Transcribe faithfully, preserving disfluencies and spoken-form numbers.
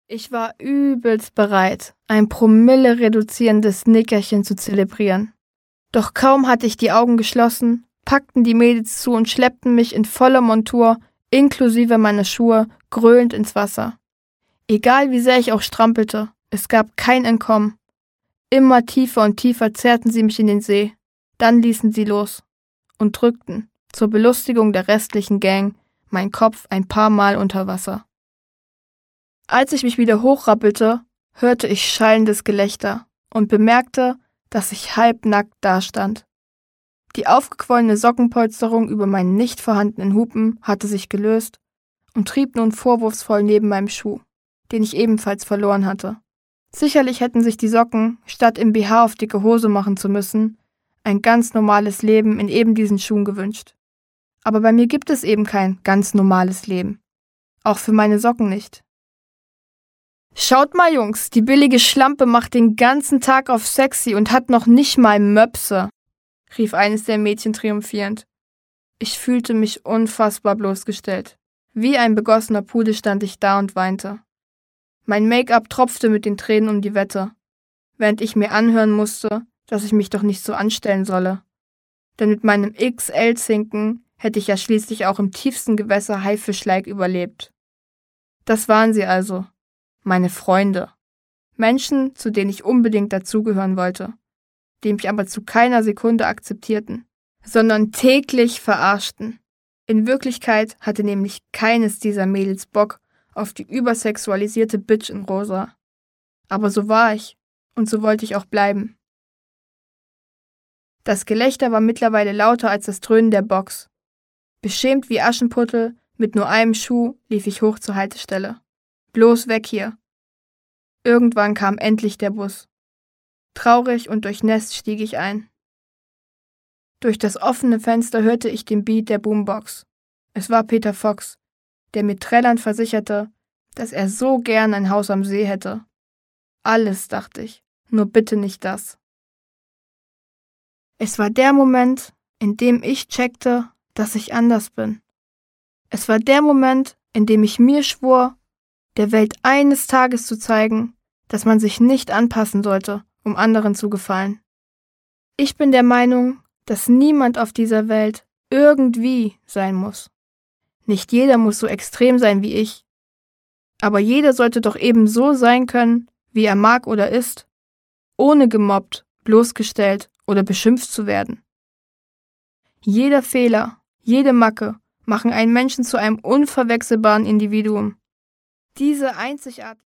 Ich war übelst bereit, ein Promille-reduzierendes Nickerchen zu zelebrieren. Doch kaum hatte ich die Augen geschlossen, packten die Mädels zu und schleppten mich in voller Montur, inklusive meiner Schuhe, gröhlend ins Wasser. Egal wie sehr ich auch strampelte, es gab kein Entkommen. Immer tiefer und tiefer zerrten sie mich in den See. Dann ließen sie los und drückten, zur Belustigung der restlichen Gang, meinen Kopf ein paar Mal unter Wasser. Als ich mich wieder hochrappelte, hörte ich schallendes Gelächter und bemerkte, dass ich halbnackt dastand. Die aufgequollene Sockenpolsterung über meinen nicht vorhandenen Hupen hatte sich gelöst und trieb nun vorwurfsvoll neben meinem Schuh, den ich ebenfalls verloren hatte. Sicherlich hätten sich die Socken, statt im B H auf dicke Hose machen zu müssen, ein ganz normales Leben in eben diesen Schuhen gewünscht. Aber bei mir gibt es eben kein ganz normales Leben. Auch für meine Socken nicht. Schaut mal, Jungs, die billige Schlampe macht den ganzen Tag auf sexy und hat noch nicht mal Möpse, rief eines der Mädchen triumphierend. Ich fühlte mich unfassbar bloßgestellt. Wie ein begossener Pudel stand ich da und weinte. Mein Make-up tropfte mit den Tränen um die Wette, während ich mir anhören musste, dass ich mich doch nicht so anstellen solle. Denn mit meinem X L-Zinken hätte ich ja schließlich auch im tiefsten Gewässer Haifisch-like überlebt. Das waren sie also, meine Freunde. Menschen, zu denen ich unbedingt dazugehören wollte, die mich aber zu keiner Sekunde akzeptierten, sondern täglich verarschten. In Wirklichkeit hatte nämlich keines dieser Mädels Bock auf die übersexualisierte Bitch in Rosa. Aber so war ich und so wollte ich auch bleiben. Das Gelächter war mittlerweile lauter als das Dröhnen der Box. Beschämt wie Aschenputtel, mit nur einem Schuh, lief ich hoch zur Haltestelle. Bloß weg hier. Irgendwann kam endlich der Bus. Traurig und durchnässt stieg ich ein. Durch das offene Fenster hörte ich den Beat der Boombox. Es war Peter Fox, der mir trällernd versicherte, dass er so gern ein Haus am See hätte. Alles, dachte ich, nur bitte nicht das. Es war der Moment, in dem ich checkte, dass ich anders bin. Es war der Moment, in dem ich mir schwor, der Welt eines Tages zu zeigen, dass man sich nicht anpassen sollte, um anderen zu gefallen. Ich bin der Meinung, dass niemand auf dieser Welt irgendwie sein muss. Nicht jeder muss so extrem sein wie ich. Aber jeder sollte doch eben so sein können, wie er mag oder ist, ohne gemobbt, bloßgestellt oder beschimpft zu werden. Jeder Fehler, jede Macke machen einen Menschen zu einem unverwechselbaren Individuum. Diese einzigartige